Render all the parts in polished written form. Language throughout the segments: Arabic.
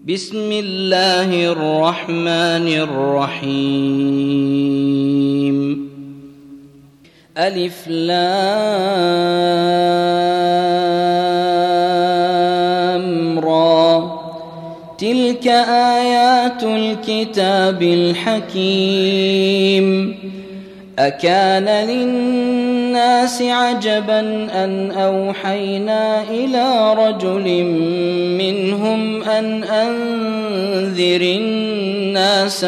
بسم الله الرحمن الرحيم. ألف لام را، تلك آيات الكتاب الحكيم. أكان للناس عجبا أن أوحينا إلى رجل منهم أن أنذر الناس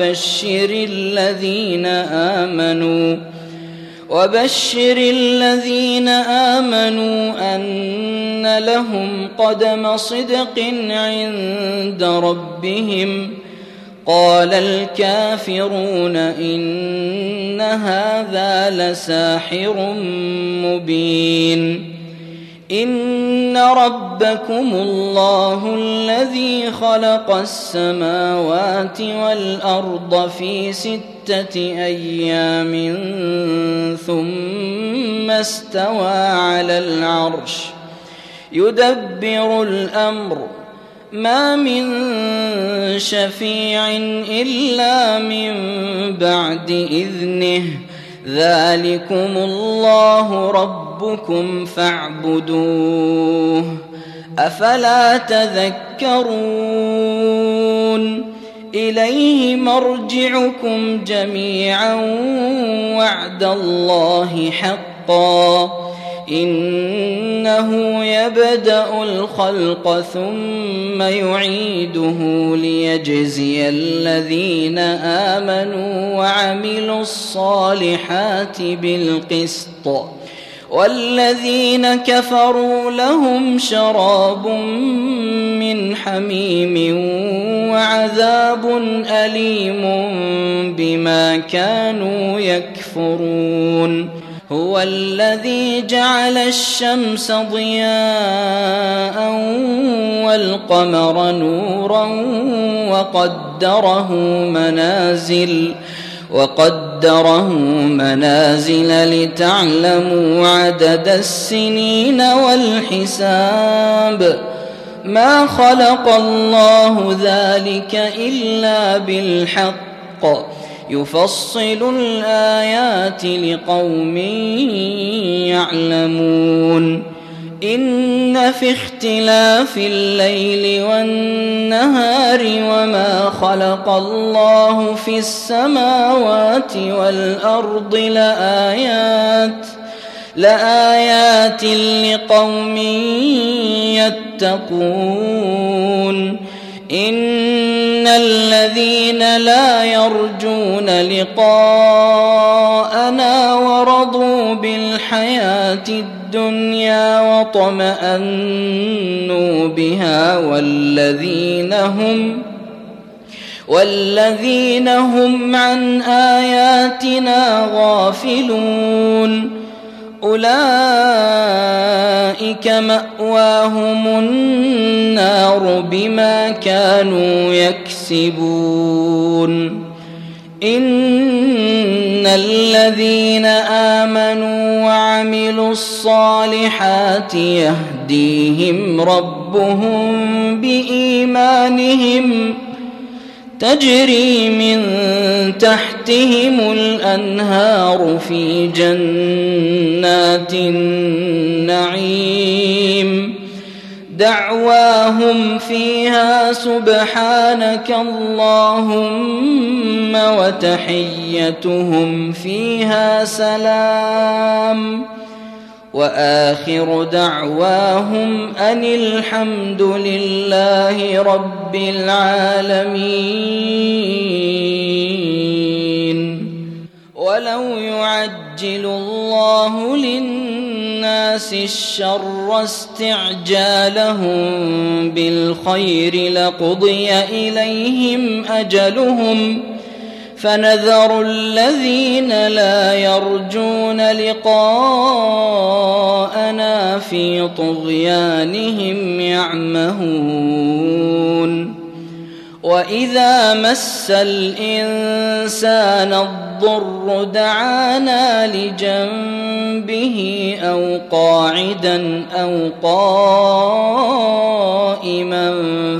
وبشر الذين آمنوا أن لهم قدم صدق عند ربهم. قال الكافرون إن هذا لساحر مبين. إن ربكم الله الذي خلق السماوات والأرض في 6 أيام ثم استوى على العرش يدبر الأمر، ما من شفيع إلا من بعد إذنه، ذلكم الله ربكم فاعبدوه، أفلا تذكرون. إليه مرجعكم جميعا وعد الله حقا، إنه يبدأ الخلق ثم يعيده ليجزي الذين آمنوا وعملوا الصالحات بالقسط، والذين كفروا لهم شراب من حميم وعذاب أليم بما كانوا يكفرون. هو الذي جعل الشمس ضياء والقمر نورا وقدره منازل لتعلموا عدد السنين والحساب. ما خلق الله ذلك إلا بالحق، يفصل الآيات لقوم يعلمون. إن في اختلاف الليل والنهار وما خلق الله في السماوات والأرض لآيات لقوم يتقون. إن الذين لا يرجون لقاءنا ورضوا بالحياة الدنيا واطمأنوا بها والذين هم عن آياتنا غافلون، أولئك مأواهم النار بما كانوا يكسبون. إن الذين آمنوا وعملوا الصالحات يهديهم ربهم بإيمانهم، تجري من تحتهم الأنهار في جنات النعيم، دعواهم فيها سبحانك اللهم وتحيتهم فيها سلام، وآخر دعواهم أن الحمد لله رب العالمين. ولو يعجل الله للناس الشر استعجالهم بالخير لقضي إليهم أجلهم، فنذر الذين لا يرجون لقاءنا في طغيانهم يعمهون. وإذا مس الإنسان الضر دعانا لجنبه أو قاعدا أو قائما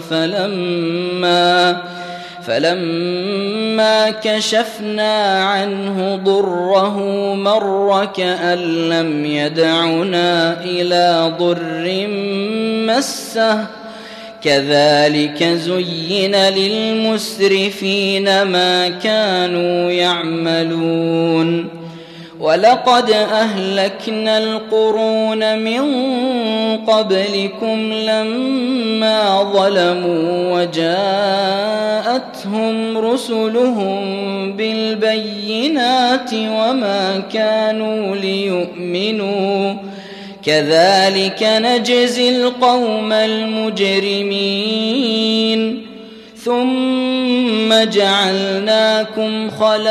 فلما كشفنا عنه ضره مر كأن لم يدعنا إلى ضر مسه كذلك زين للمسرفين ما كانوا يعملون ولقد أهلكنا القرون من قبلكم لما ظلموا وجاءتهم رسلهم بالبينات وما كانوا ليؤمنوا كذلك نجزي القوم المجرمين ثم جعلناكم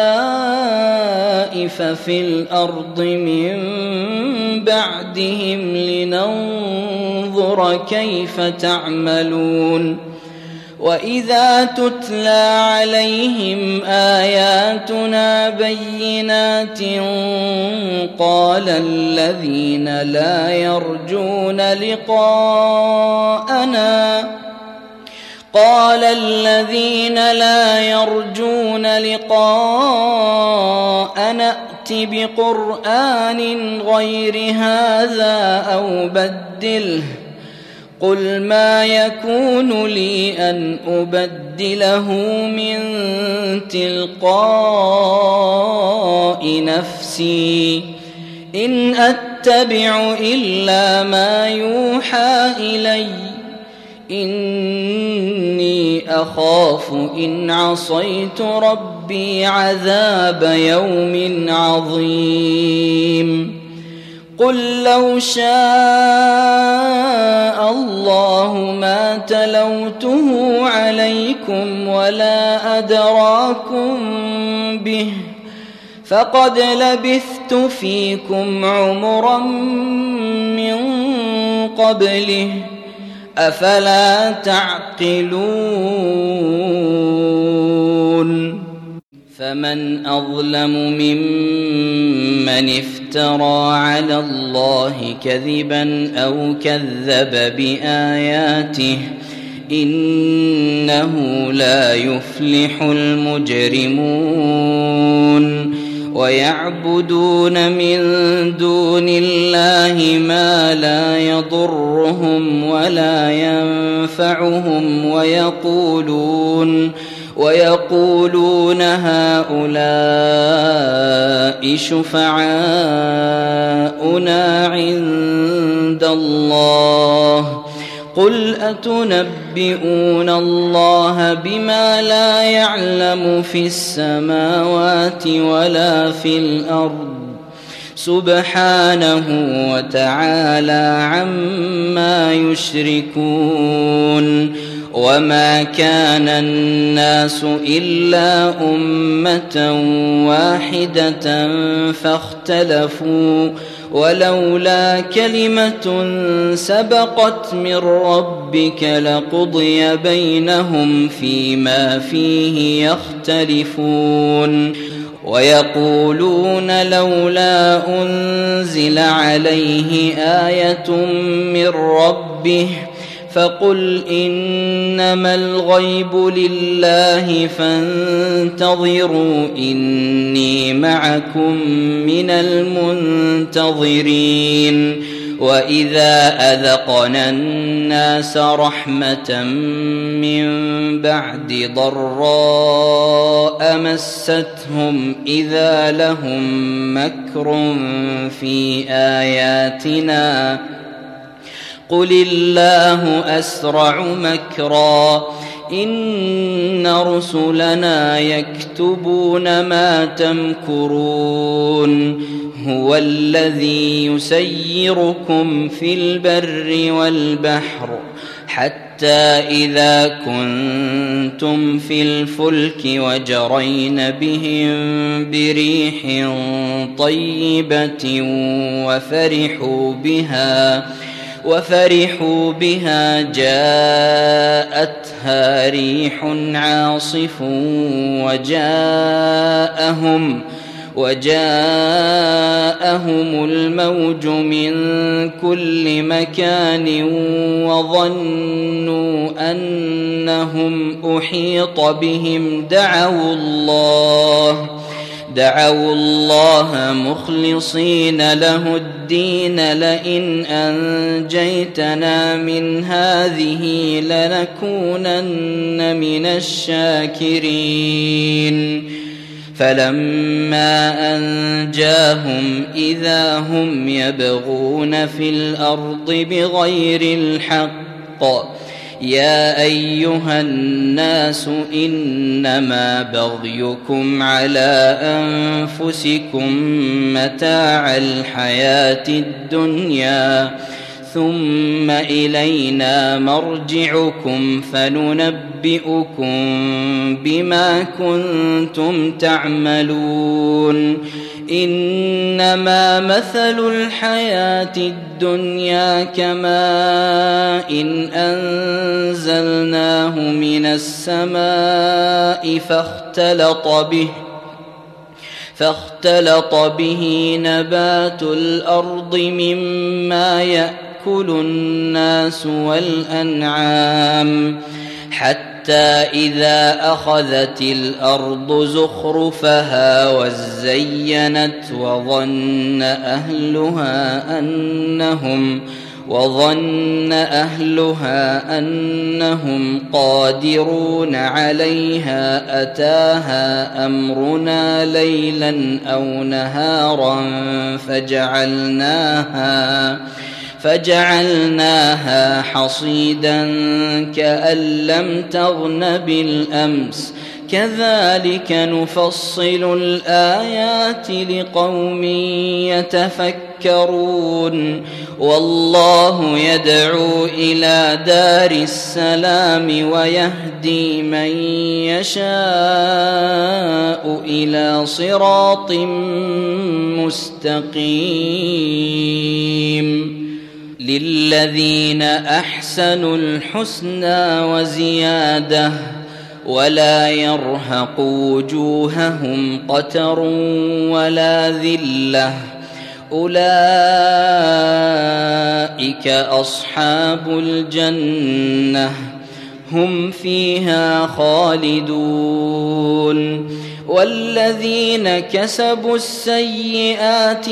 خلائف في الأرض من بعدهم لننظر كيف تعملون وإذا تتلى عليهم آياتنا بينات قال الذين لا يرجون لقاءنا ائت بقرآن غير هذا أو بدله قل ما يكون لي أن أبدله من تلقاء نفسي إن أتبع إلا ما يوحى إلي إني أخاف إن عصيت ربي عذاب يوم عظيم قل لو شاء الله ما تلوته عليكم ولا أدراكم به فقد لبثت فيكم عمرا من قبله أفلا تعقلون فمن أظلم ممن افترى على الله كذبا أو كذب بآياته إنه لا يفلح المجرمون ويعبدون من دون الله ما لا يضرهم ولا ينفعهم ويقولون هؤلاء شفعاؤنا عند الله قل أتنبئون الله بما لا يعلم في السماوات ولا في الأرض سبحانه وتعالى عما يشركون وما كان الناس إلا أمة واحدة فاختلفوا ولولا كلمة سبقت من ربك لقضي بينهم فيما فيه يختلفون ويقولون لولا أنزل عليه آية من ربه فقل إنما الغيب لله فانتظروا إني معكم من المنتظرين وإذا أذقنا الناس رحمة من بعد ضراء مستهم إذا لهم مكر في آياتنا قل الله أسرع مكرا إن رسلنا يكتبون ما تمكرون هو الذي يسيركم في البر والبحر حتى إذا كنتم في الفلك وجرين بهم بريح طيبة وفرحوا بها جاءتها ريح عاصف وجاءهم الموج من كل مكان وظنوا أنهم أحيط بهم دعوا الله مخلصين له الدين لئن أنجيتنا من هذه لنكونن من الشاكرين فلما أنجاهم إذا هم يبغون في الأرض بغير الحق يا أيها الناس إنما بغيكم على أنفسكم متاع الحياة الدنيا ثم إلينا مرجعكم فننبئكم بما كنتم تعملون إنما مثل الحياة الدنيا كماء أنزلناه من السماء فاختلط به نبات الأرض مما يأكل الناس والأنعام حتى إذا أخذت الأرض زخرفها وزينت وظن أهلها أنهم قادرون عليها أتاها أمرنا ليلا أو نهارا فجعلناها حصيدا كأن لم تغن بالأمس كذلك نفصل الآيات لقوم يتفكرون والله يدعو إلى دار السلام ويهدي من يشاء إلى صراط مستقيم للذين أحسنوا الحسنى وزيادة ولا يرهق وجوههم قتر ولا ذلة أولئك أصحاب الجنة هم فيها خالدون والذين كسبوا السيئات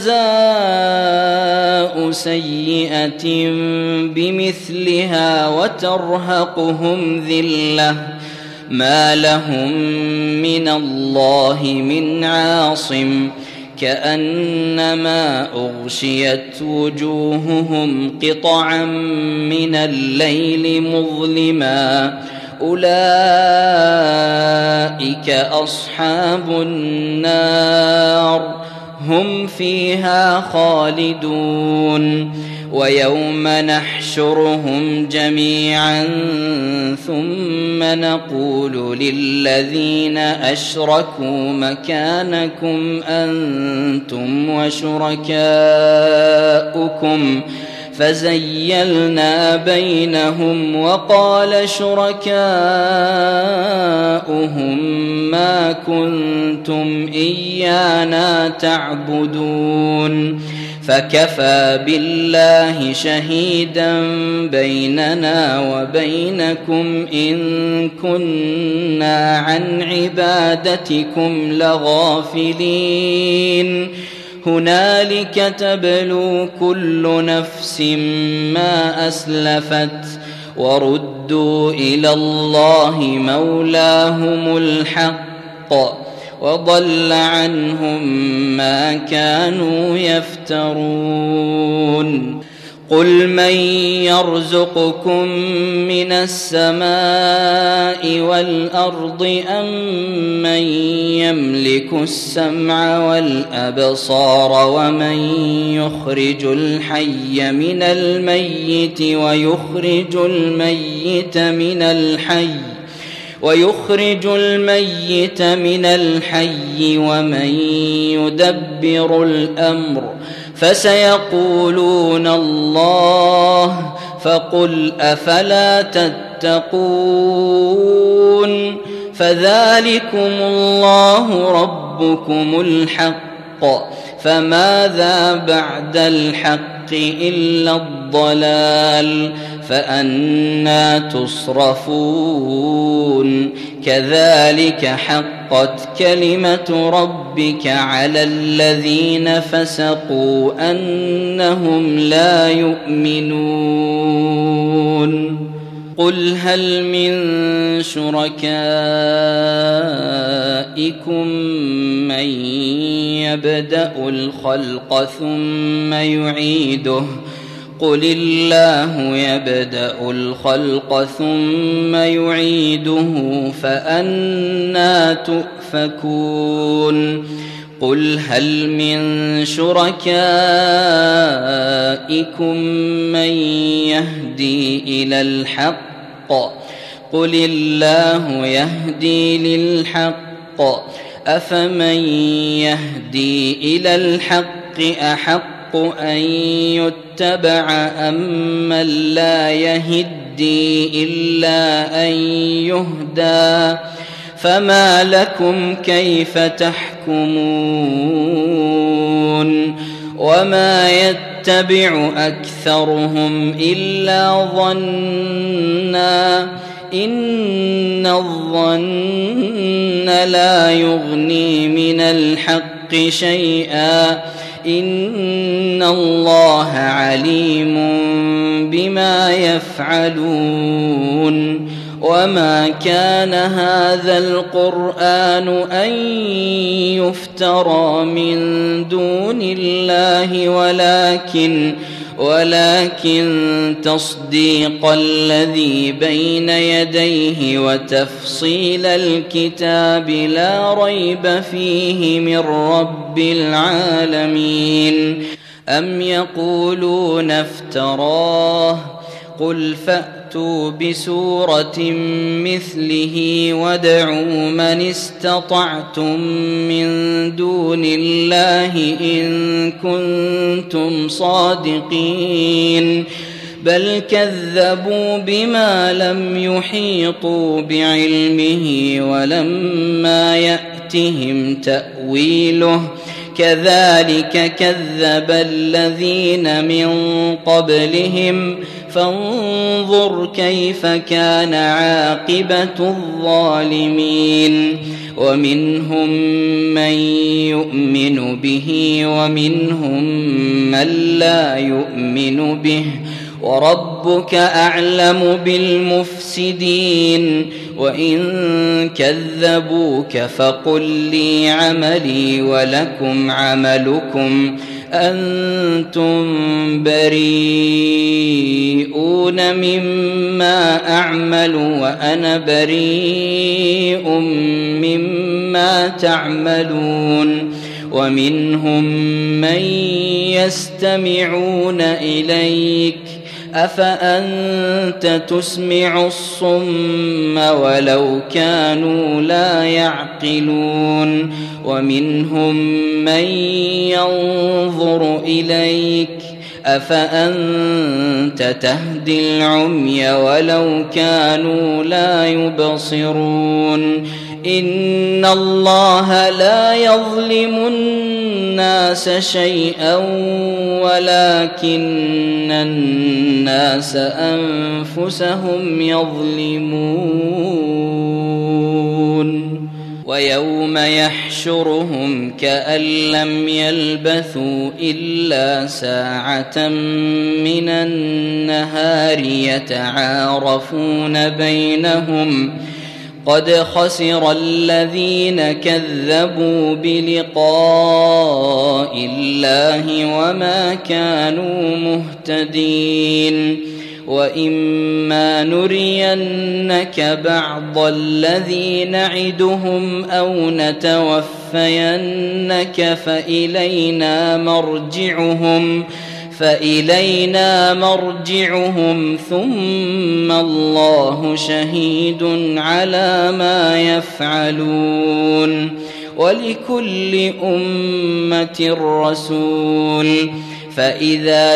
جزاء سيئة بمثلها وترهقهم ذلة ما لهم من الله من عاصم كأنما أغشيت وجوههم قطعا من الليل مظلما أولئك أصحاب النار هم فيها خالدون ويوم نحشرهم جميعا ثم نقول للذين أشركوا مكانكم أنتم وشركاؤكم فزيلنا بينهم وقال شركاؤهم ما كنتم إيانا تعبدون فكفى بالله شهيدا بيننا وبينكم إن كنا عن عبادتكم لغافلين هنالك تبلو كل نفس ما أسلفت وردوا إلى الله مولاهم الحق وضل عنهم ما كانوا يفترون قل من يرزقكم من السماء والأرض أم من يملك السمع والأبصار ومن يخرج الحي من الميت ويخرج الميت من الحي ومن يدبر الأمر فسيقولون الله فقل أفلا تتقون فذلكم الله ربكم الحق فماذا بعد الحق إلا الضلال فأنى تصرفون كذلك حقت كلمة ربك على الذين فسقوا أنهم لا يؤمنون قل هل من شركائكم من يبدأ الخلق ثم يعيده قل الله يبدأ الخلق ثم يعيده فأنى تؤفكون قل هل من شركائكم من يهدي إلى الحق قل الله يهدي للحق أفمن يهدي إلى الحق أحق أن يتبع أمن لا يهدي إلا أن يهدى فما لكم كيف تحكمون وما يتبع أكثرهم إلا ظنا إن الظن لا يغني من الحق شيئا إن الله عليم بما يفعلون وما كان هذا القرآن أن يفترى من دون الله ولكن تصديق الذي بين يديه وتفصيل الكتاب لا ريب فيه من رب العالمين أم يقولون افتراه قل فأتوا بسورة مثله وادعوا من استطعتم من دون الله إن كنتم صادقين بل كذبوا بما لم يحيطوا بعلمه ولما يأتهم تأويله كذلك كذب الذين من قبلهم فانظر كيف كان عاقبة الظالمين ومنهم من يؤمن به ومنهم من لا يؤمن به وربك أعلم بالمفسدين وإن كذبوك فقل لي عملي ولكم عملكم أنتم بريئون مما أعمل وأنا بريء مما تعملون ومنهم من يستمعون إليك أفأنت تسمع الصم ولو كانوا لا يعقلون ومنهم من ينظر إليك أفأنت تهدي العمي ولو كانوا لا يبصرون إن الله لا يظلم الناس شيئا ولكن الناس أنفسهم يظلمون ويوم يحشرهم كأن لم يلبثوا إلا ساعة من النهار يتعارفون بينهم قد خسر الذين كذبوا بلقاء الله وما كانوا مهتدين وإما نرينك بعض الذي نعدهم أو نتوفينك فإلينا مرجعهم ثم الله شهيد على ما يفعلون ولكل أمة رسول فإذا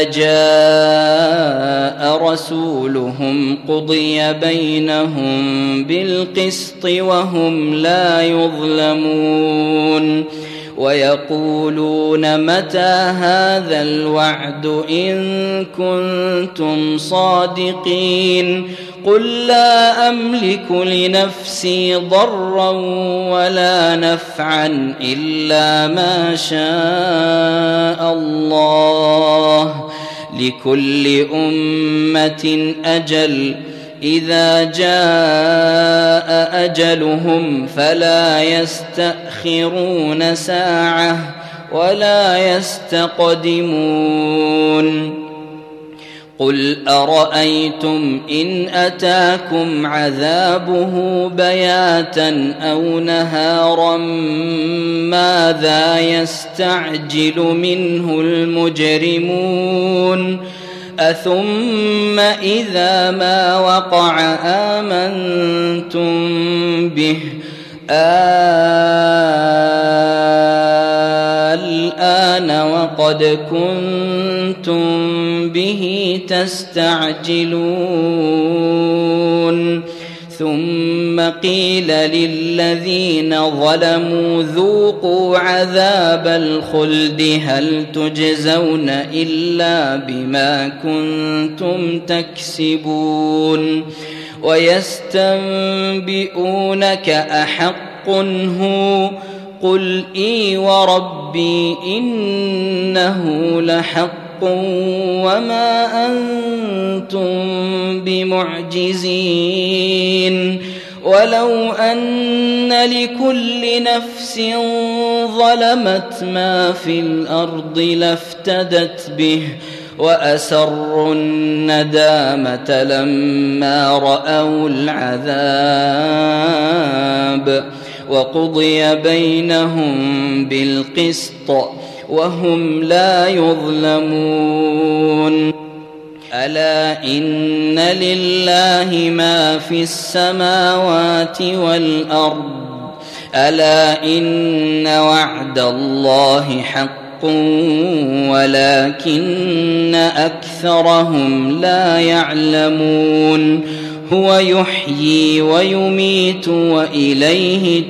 جاء رسولهم قضي بينهم بالقسط وهم لا يظلمون ويقولون متى هذا الوعد إن كنتم صادقين قل لا أملك لنفسي ضرا ولا نفعا إلا ما شاء الله لكل أمة أجل إذا جاء أجلهم فلا يستأخرون ساعة ولا يستقدمون قل أرأيتم إن أتاكم عذابه بياتا أو نهارا ماذا يستعجل منه المجرمون أثم إذا ما وقع آمنتم به الآن وقد كنتم به تستعجلون ثم قيل للذين ظلموا ذوقوا عذاب الخلد هل تجزون إلا بما كنتم تكسبون ويستنبئونك أحق هو قل إي وربي إنه لحق وما أنتم بمعجزين ولو أن لكل نفس ظلمت ما في الأرض لافتدت به وأسروا الندامة لما رأوا العذاب وقضي بينهم بالقسط وهم لا يظلمون ألا إن لله ما في السماوات والأرض ألا إن وعد الله حق ولكن أكثرهم لا يعلمون هو يحيي ويميت وإليه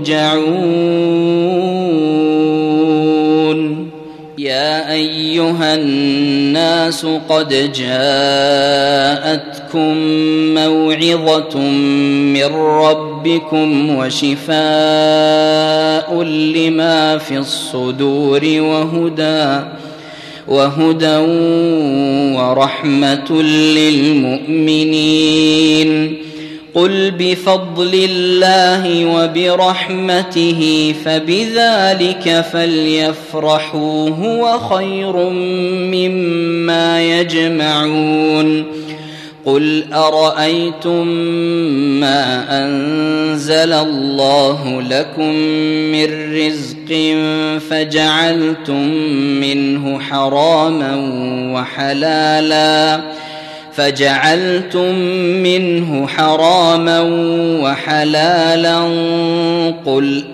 ترجعون يا أيها الناس قد جاءتكم موعظة من ربكم وشفاء لما في الصدور وهدى ورحمة للمؤمنين قل بفضل الله وبرحمته فبذلك فليفرحوا هو خير مما يجمعون قل أرأيتم ما أنزل الله لكم من رزق فجعلتم منه حراما وحلالا قل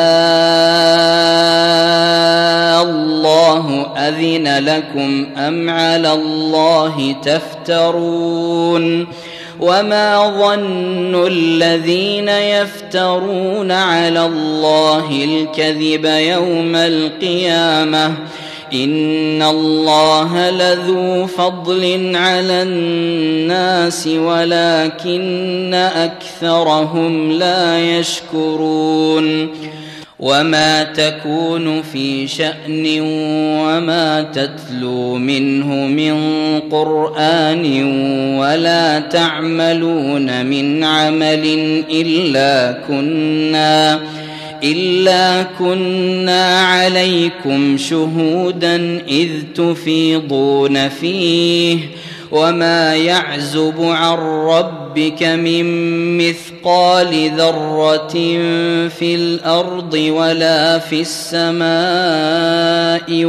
الله أذن لكم أم على الله تفترون وما ظن الذين يفترون على الله الكذب يوم القيامة إن الله لذو فضل على الناس ولكن أكثرهم لا يشكرون وما تكون في شأن وما تتلو منه من قرآن ولا تعملون من عمل إلا كنا عليكم شهودا إذ تفيضون فيه وما يعزب عن ربك من مثقال ذرة في الأرض ولا في السماء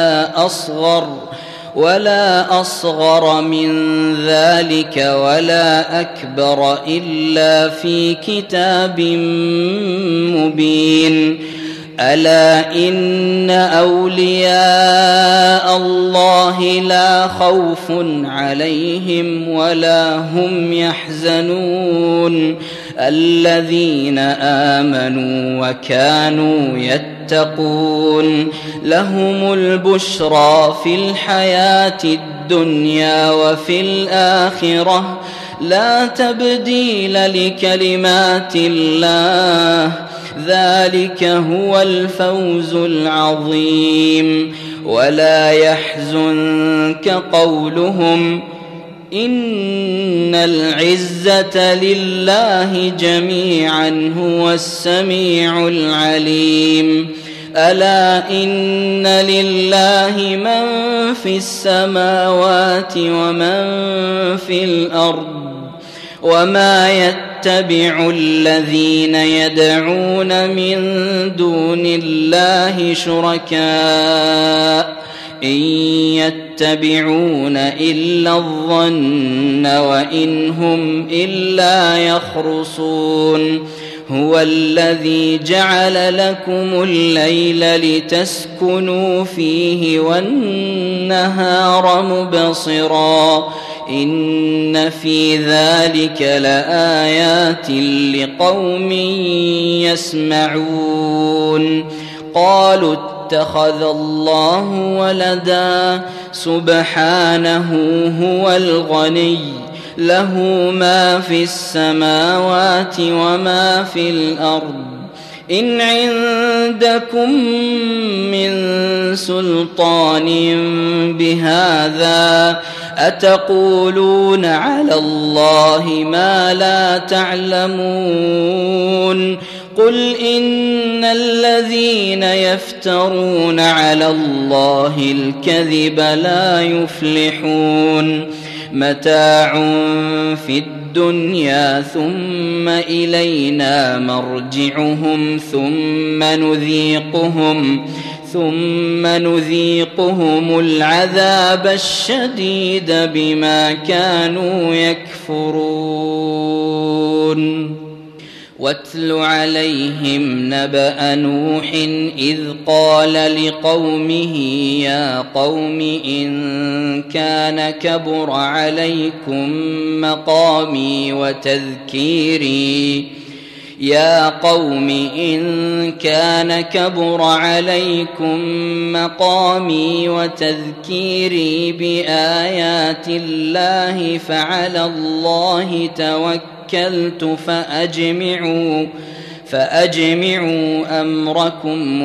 ولا أصغر من ذلك ولا أكبر إلا في كتاب مبين ألا إن أولياء الله لا خوف عليهم ولا هم يحزنون الذين آمنوا وكانوا يتقون لهم البشرى في الحياة الدنيا وفي الآخرة لا تبديل لكلمات الله ذلك هو الفوز العظيم ولا يحزنك قولهم إن العزة لله جميعا هو السميع العليم ألا إن لله من في السماوات ومن في الأرض وما يتبع الذين يدعون من دون الله شركاء إن يتبعون إلا الظن وإن هم إلا يخرصون هو الذي جعل لكم الليل لتسكنوا فيه والنهار مبصرا إن في ذلك لآيات لقوم يسمعون قالوا اتخذ الله ولدا سبحانه هو الغني له ما في السماوات وما في الأرض إن عندكم من سلطان بهذا أتقولون على الله ما لا تعلمون قل إن الذين يفترون على الله الكذب لا يفلحون متاع في الدنيا ثم إلينا مرجعهم ثم نذيقهم العذاب الشديد بما كانوا يكفرون واتل عليهم نبأ نوح إذ قال لقومه يا قوم إن كان كبر عليكم مقامي وتذكيري بآيات الله فعلى الله توكلت فأجمعوا أمركم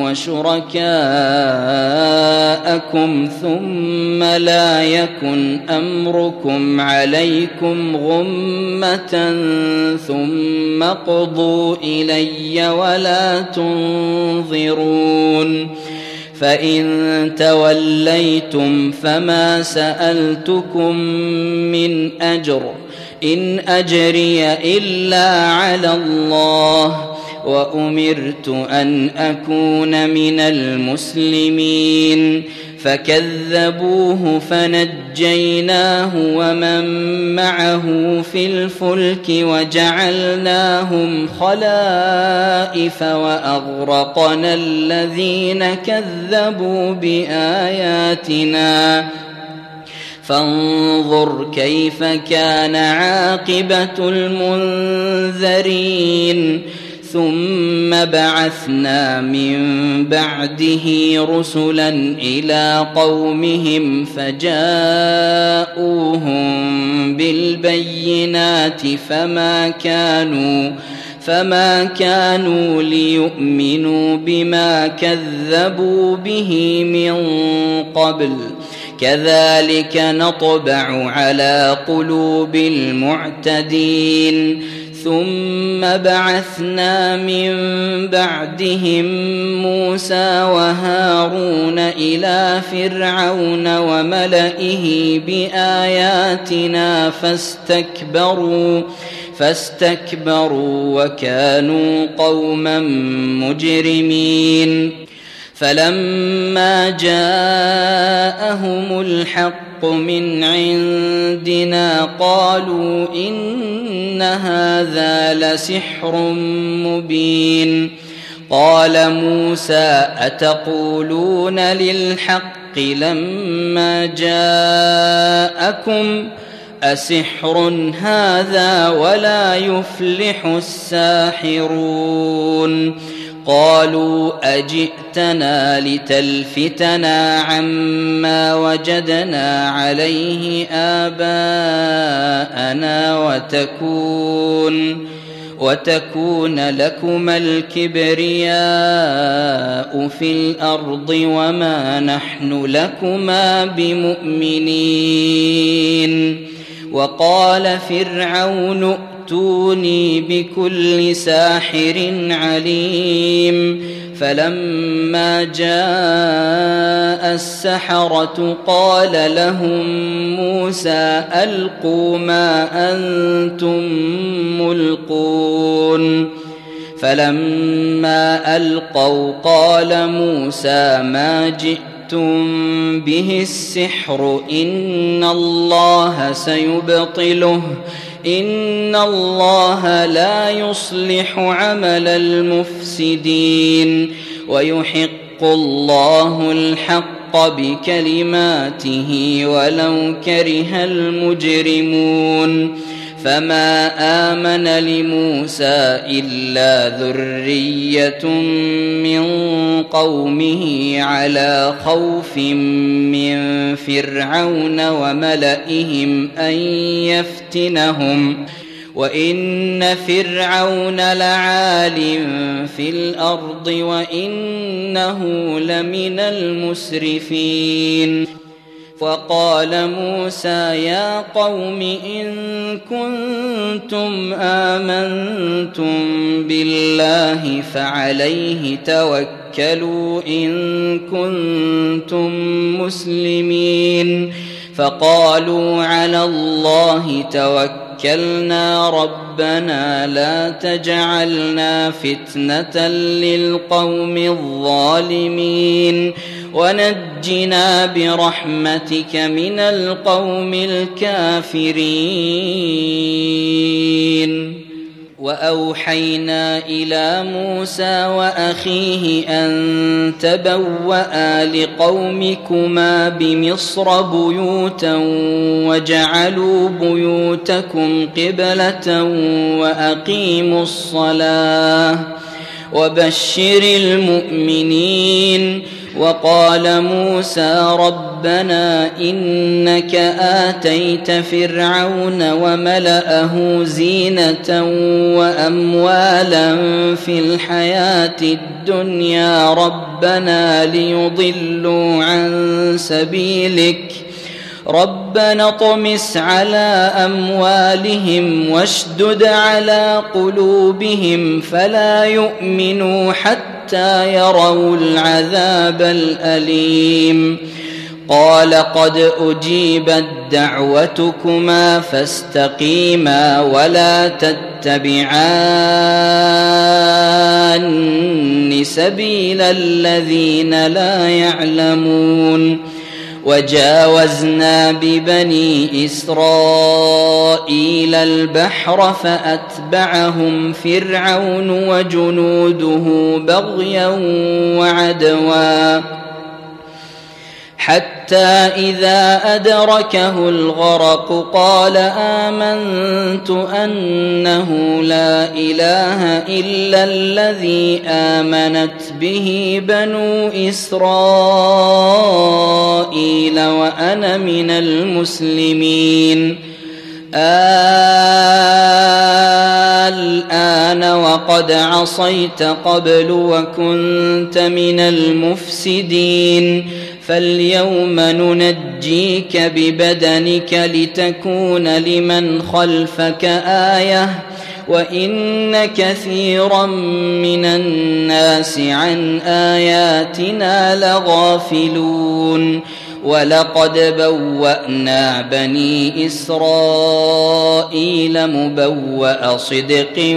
وشركاءكم ثم لا يكن أمركم عليكم غمة ثم اقضوا إلي ولا تنظرون فإن توليتم فما سألتكم من أجر إن أجري إلا على الله وأمرت أن أكون من المسلمين فكذبوه فنجيناه ومن معه في الفلك وجعلناهم خلائف وأغرقنا الذين كذبوا بآياتنا فانظر كيف كان عاقبة المنذرين ثم بعثنا من بعده رسلا إلى قومهم فجاءوهم بالبينات فما كانوا ليؤمنوا بما كذبوا به من قبل كذلك نطبع على قلوب المعتدين ثم بعثنا من بعدهم موسى وهارون إلى فرعون وملئه بآياتنا فاستكبروا وكانوا قوما مجرمين فلما جاءهم الحق من عندنا قالوا إن هذا لسحر مبين قال موسى أتقولون للحق لما جاءكم أسحر هذا ولا يفلح الساحرون قالوا أجئتنا لتلفتنا عما وجدنا عليه آباءنا وتكون لكما الكبرياء في الأرض وما نحن لكما بمؤمنين وقال فرعون ائتوني بكل ساحر عليم فلما جاء السحرة قال لهم موسى ألقوا ما أنتم ملقون فلما ألقوا قال موسى ما جئتم به السحر إن الله سيبطله إن الله لا يصلح عمل المفسدين ويحق الله الحق بكلماته ولو كره المجرمون فما آمن لموسى إلا ذرية من قومه على خوف من فرعون وملئهم أن يفتنهم وإن فرعون لعال في الأرض وإنه لمن المسرفين وقال موسى يا قوم إن كنتم آمنتم بالله فعليه توكلوا إن كنتم مسلمين فقالوا على الله توكلنا ربنا لا تجعلنا فتنة للقوم الظالمين ونجنا برحمتك من القوم الكافرين وأوحينا إلى موسى وأخيه أن تبوأ لقومكما بمصر بيوتا وجعلوا بيوتكم قبلة وأقيموا الصلاة وبشر المؤمنين وقال موسى ربنا إنك آتيت فرعون وملأه زينة وأموالا في الحياة الدنيا ربنا ليضلوا عن سبيلك ربنا اطمس على أموالهم واشدد على قلوبهم فلا يؤمنوا حتى يروا العذاب الأليم قال قد أجيبت دعوتكما فاستقيما ولا تتبعان سبيل الذين لا يعلمون وجاوزنا ببني إسرائيل البحر فأتبعهم فرعون وجنوده بغيا وعدوا حتى إذا أدركه الغرق قال آمنت أنه لا إله إلا الذي آمنت به بنو إسرائيل وأنا من المسلمين الآن وقد عصيت قبل وكنت من المفسدين فاليوم ننجيك ببدنك لتكون لمن خلفك آية وإن كثيرا من الناس عن آياتنا لغافلون ولقد بوأنا بني إسرائيل مبوأ صدق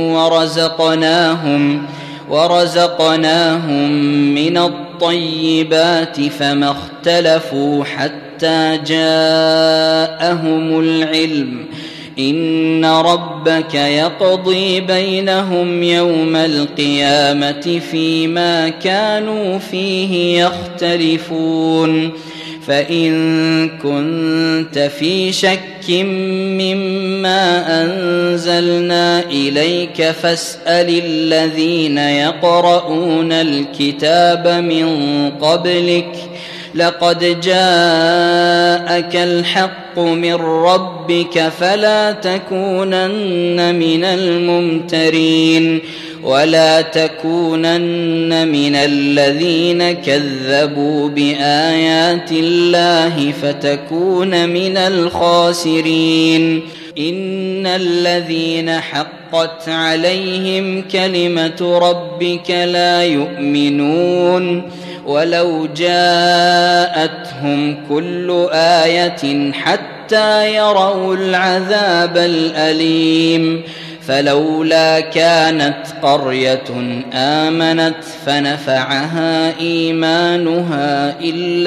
ورزقناهم من الطيبات فما اختلفوا حتى جاءهم العلم إن ربك يقضي بينهم يوم القيامة فيما كانوا فيه يختلفون فإن كنت في شك مما أنزلنا إليك فاسأل الذين يقرؤون الكتاب من قبلك لقد جاءك الحق من ربك فلا تكونن من الممترين ولا تكونن من الذين كذبوا بآيات الله فتكون من الخاسرين إن الذين حقت عليهم كلمة ربك لا يؤمنون ولو جاءتهم كل آية حتى يروا العذاب الأليم فلولا كانت قرية آمنت فنفعها إيمانها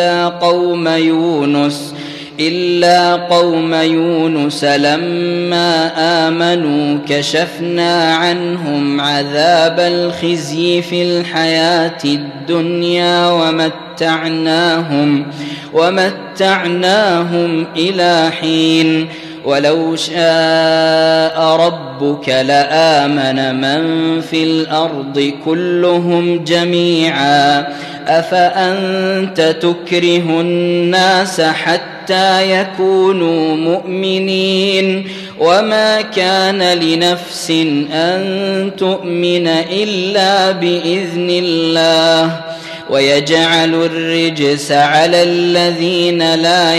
إلا قوم يونس لما آمنوا كشفنا عنهم عذاب الخزي في الحياة الدنيا ومتعناهم إلى حين ولو شاء ربك لآمن من في الأرض كلهم جميعا أفأنت تكره الناس حتى يكونوا مؤمنين وما كان لنفس أن تؤمن إلا بإذن الله ويجعل الرجس على الذين لا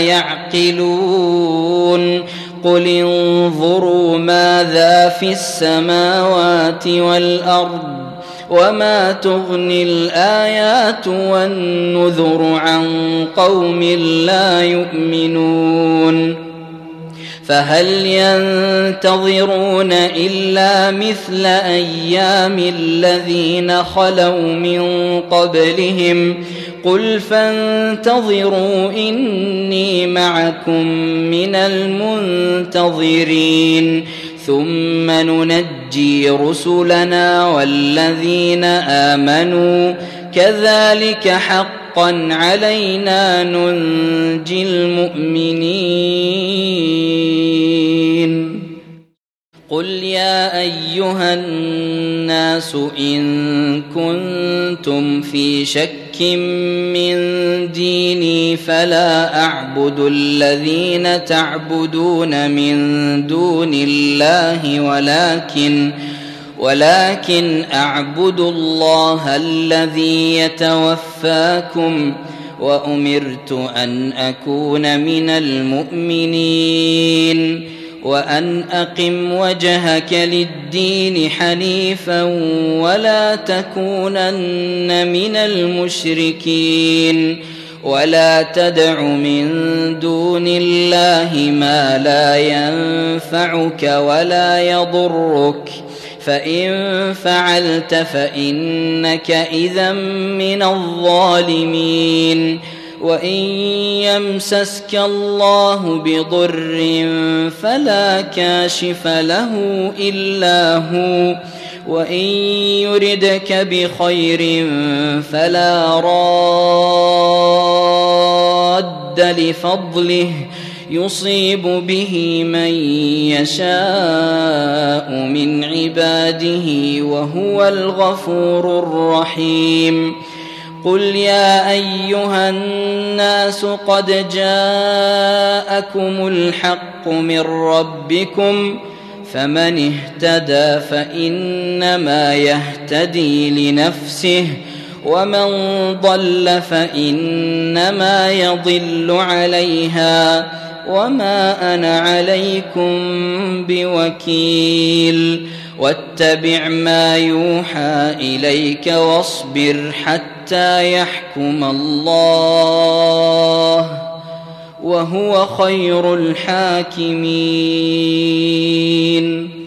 يعقلون قل انظروا ماذا في السماوات والأرض وما تغني الآيات والنذر عن قوم لا يؤمنون فهل ينتظرون إلا مثل أيام الذين خلوا من قبلهم قل فانتظروا إني معكم من المنتظرين ثم ننجي رسلنا والذين آمنوا كذلك حقا علينا ننجي المؤمنين قل يا أيها الناس إن كنتم في شك من ديني فلا أعبد الذين تعبدون من دون الله ولكن أعبد الله الذي يتوفاكم وأمرت أن أكون من المؤمنين وأن أقم وجهك للدين حنيفا ولا تكونن من المشركين ولا تدع من دون الله ما لا ينفعك ولا يضرك فإن فعلت فإنك إذا من الظالمين وإن يمسسك الله بضر فلا كاشف له إلا هو وإن يردك بخير فلا راد لفضله يصيب به من يشاء من عباده وهو الغفور الرحيم قل يا أيها الناس قد جاءكم الحق من ربكم فمن اهتدى فإنما يهتدي لنفسه ومن ضل فإنما يضل عليها وما أنا عليكم بوكيل واتبع ما يوحى إليك واصبر حتى يحكم الله وهو خير الحاكمين